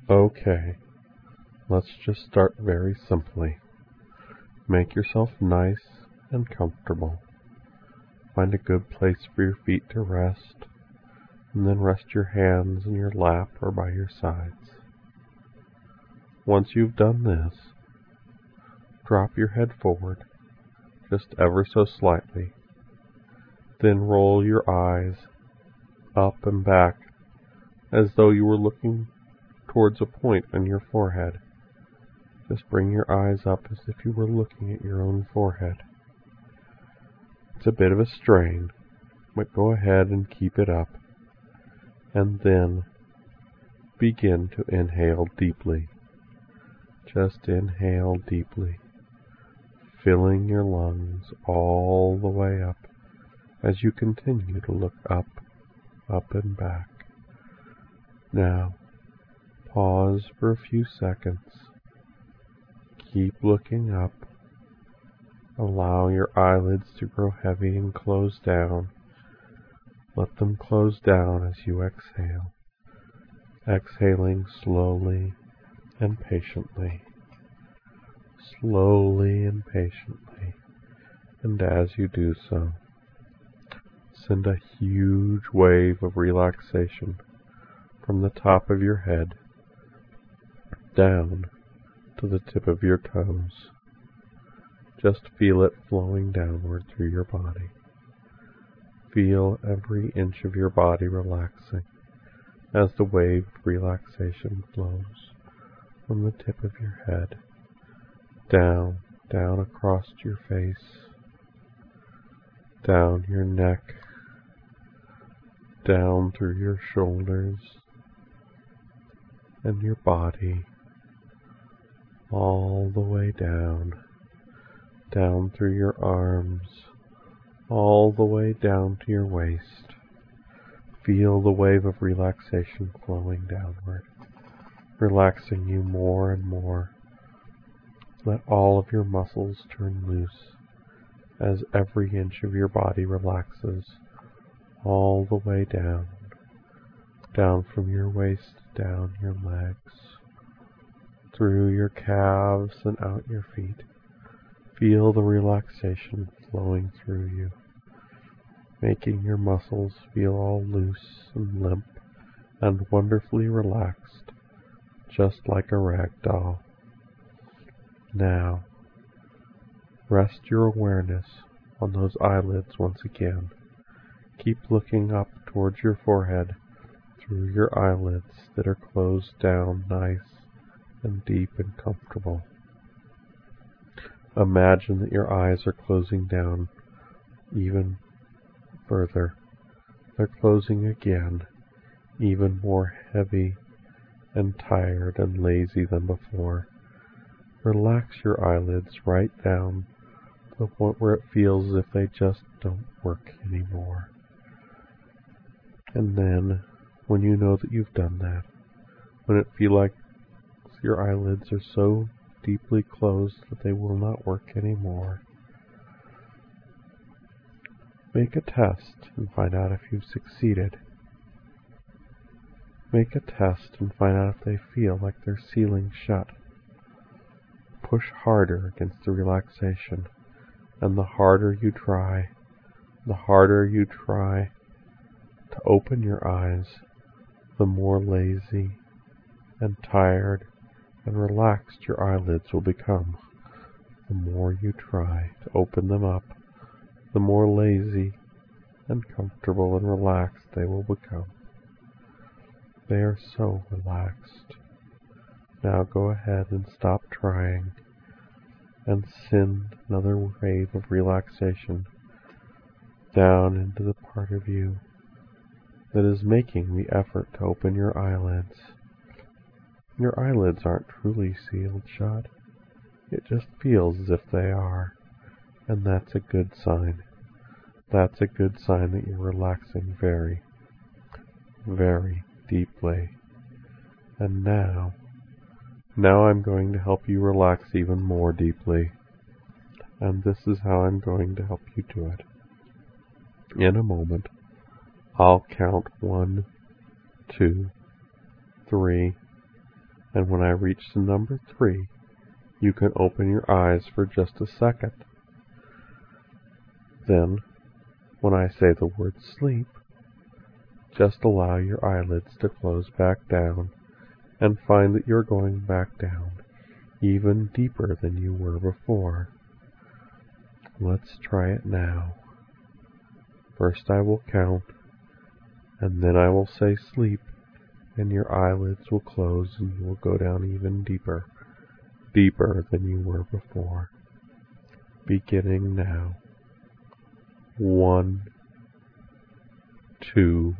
Okay, let's just start very simply. Make yourself nice and comfortable. Find a good place for your feet to rest, and then rest your hands in your lap or by your sides. Once you've done this, drop your head forward, just ever so slightly. Then roll your eyes up and back as though you were looking towards a point on your forehead. Just bring your eyes up as if you were looking at your own forehead. It's a bit of a strain, but go ahead and keep it up. And then begin to inhale deeply. Just inhale deeply, filling your lungs all the way up as you continue to look up, up and back. Now, pause for a few seconds. Keep looking up. Allow your eyelids to grow heavy and close down. Let them close down as you exhale, exhaling slowly and patiently, slowly and patiently. And as you do so, send a huge wave of relaxation from the top of your head down to the tip of your toes. Just feel it flowing downward through your body. Feel every inch of your body relaxing as the wave of relaxation flows from the tip of your head down across your face, down your neck, down through your shoulders and your body, all the way down through your arms, all the way down to your waist. Feel the wave of relaxation flowing downward, relaxing you more and more. Let all of your muscles turn loose as every inch of your body relaxes all the way down from your waist, down your legs, through your calves and out your feet. Feel the relaxation flowing through you, making your muscles feel all loose and limp and wonderfully relaxed, just like a rag doll. Now, rest your awareness on those eyelids once again. Keep looking up towards your forehead through your eyelids that are closed down nice and deep and comfortable. Imagine that your eyes are closing down even further. They're closing again, even more heavy and tired and lazy than before. Relax your eyelids right down to the point where it feels as if they just don't work anymore. And then, when you know that you've done that, when it feels like your eyelids are so deeply closed that they will not work anymore, make a test and find out if you've succeeded. Make a test and find out if they feel like they're sealing shut. Push harder against the relaxation, and the harder you try to open your eyes, the more lazy and tired and relaxed your eyelids will become. The more you try to open them up, the more lazy and comfortable and relaxed they will become. They are so relaxed. Now go ahead and stop trying and send another wave of relaxation down into the part of you that is making the effort to open your eyelids. Your eyelids aren't truly sealed shut. It just feels as if they are, and that's a good sign. That's a good sign that you're relaxing very, very deeply. And now I'm going to help you relax even more deeply. And this is how I'm going to help you do it. In a moment, I'll count 1, 2, 3, And when I reach to number 3, you can open your eyes for just a second. Then, when I say the word sleep, just allow your eyelids to close back down and find that you're going back down even deeper than you were before. Let's try it now. First I will count, and then I will say sleep, and your eyelids will close and you will go down even deeper, deeper than you were before. Beginning now. 1, 2,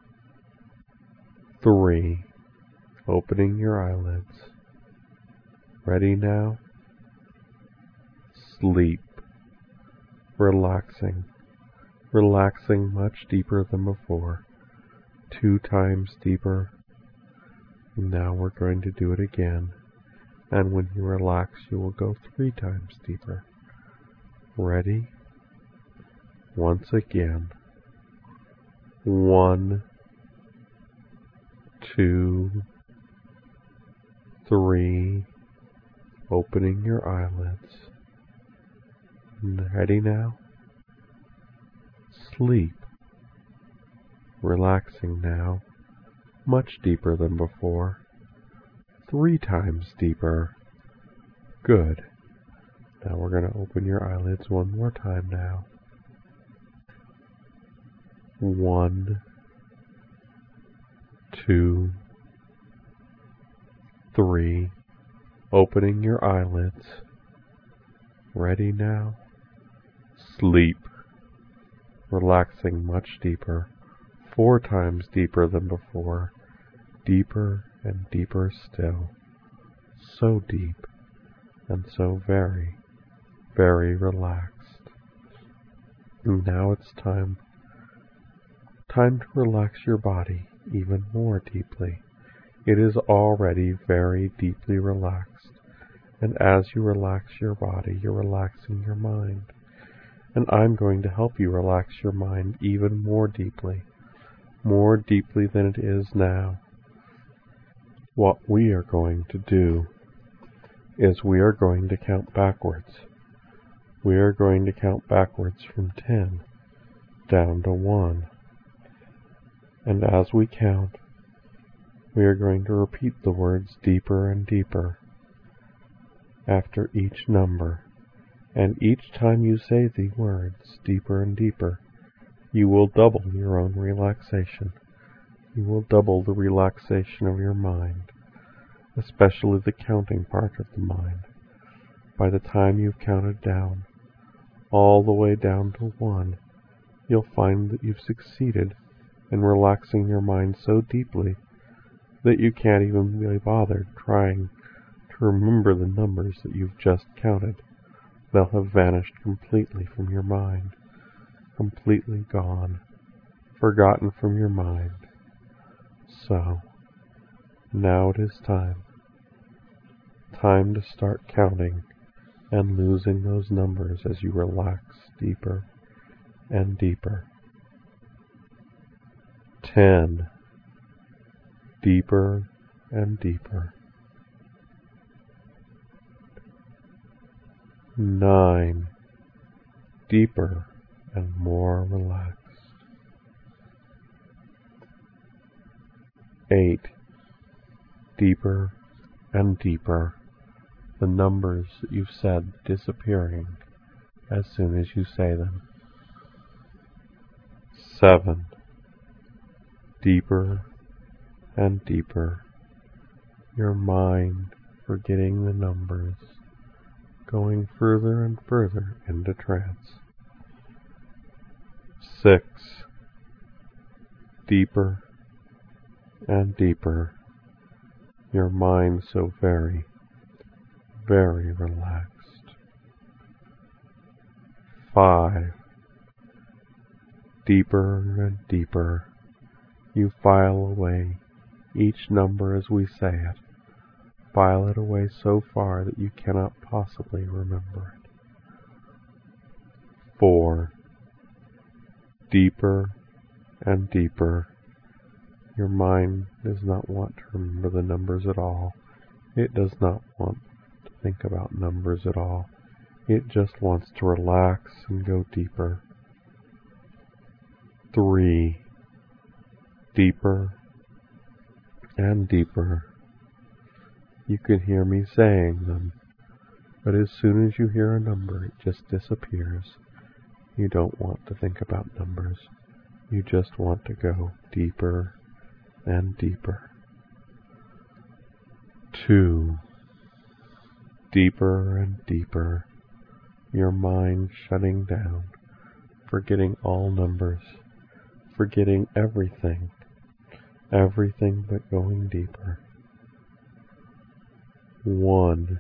3. Opening your eyelids. Ready now? Sleep. Relaxing. Relaxing much deeper than before. 2 times deeper. Now we're going to do it again. And when you relax, you will go 3 times deeper. Ready? Once again. 1, 2, 3. Opening your eyelids. Ready now? Sleep. Relaxing now, much deeper than before. 3 times deeper. Good. Now we're going to open your eyelids one more time now. 1, 2, 3. Opening your eyelids. Ready now? Sleep. Relaxing much deeper. 4 times deeper than before. Deeper and deeper still. So deep and so very, very relaxed. And now it's time to relax your body even more deeply. It is already very deeply relaxed. And as you relax your body, you're relaxing your mind. And I'm going to help you relax your mind even more deeply than it is now. What we are going to do is we are going to count backwards. We are going to count backwards from 10 down to 1. And as we count, we are going to repeat the words deeper and deeper after each number. And each time you say the words deeper and deeper, you will double your own relaxation. You will double the relaxation of your mind, especially the counting part of the mind. By the time you've counted down, all the way down to 1, you'll find that you've succeeded in relaxing your mind so deeply that you can't even be bothered trying to remember the numbers that you've just counted. They'll have vanished completely from your mind, completely gone, forgotten from your mind. So, now it is time to start counting and losing those numbers as you relax deeper and deeper. 10. Deeper and deeper. 9. Deeper and more relaxed. 8. Deeper and deeper. The numbers that you've said disappearing as soon as you say them. 7. Deeper and deeper. Your mind forgetting the numbers, going further and further into trance. 6. Deeper and deeper. Your mind so very, very relaxed. 5. Deeper and deeper. You file away each number as we say it. File it away so far that you cannot possibly remember it. 4. Deeper and deeper. Your mind does not want to remember the numbers at all. It does not want to think about numbers at all. It just wants to relax and go deeper. 3. Deeper and deeper. You can hear me saying them, but as soon as you hear a number, it just disappears. You don't want to think about numbers. You just want to go deeper and deeper. 2. Deeper and deeper. Your mind shutting down, forgetting all numbers, forgetting everything but going deeper. 1.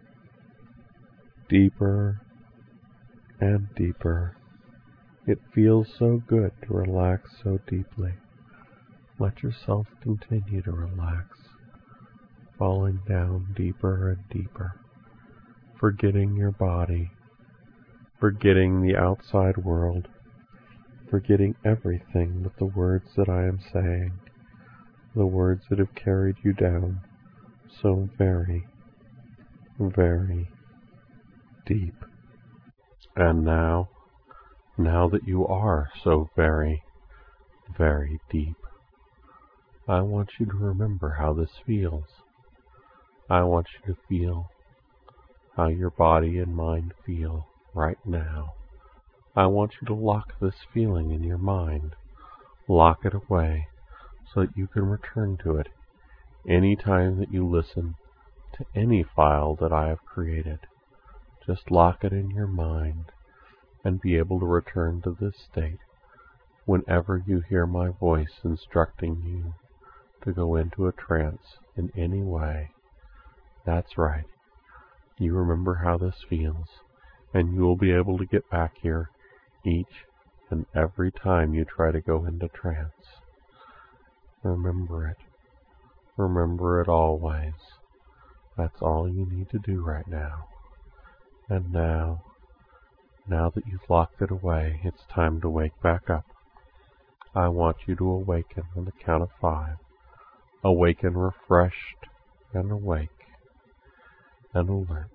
Deeper and deeper. It feels so good to relax so deeply. Let yourself continue to relax, falling down deeper and deeper, forgetting your body, forgetting the outside world, forgetting everything but the words that I am saying, the words that have carried you down so very, very deep. And now that you are so very, very deep, I want you to remember how this feels. I want you to feel how your body and mind feel right now. I want you to lock this feeling in your mind. Lock it away so that you can return to it any time that you listen to any file that I have created. Just lock it in your mind and be able to return to this state whenever you hear my voice instructing you to go into a trance in any way. That's right. You remember how this feels, and you will be able to get back here each and every time you try to go into trance. Remember it. Remember it always. That's all you need to do right now. And now that you've locked it away, it's time to wake back up. I want you to awaken on the count of 5. Awaken refreshed and awake and alert.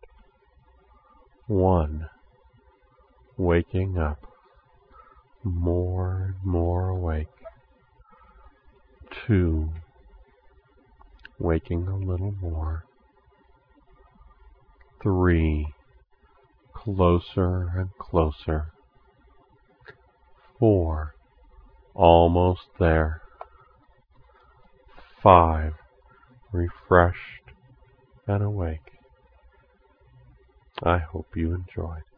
1. Waking up, more and more awake. 2. Waking a little more. 3. Closer and closer. 4. Almost there. 5. Refreshed and awake. I hope you enjoyed.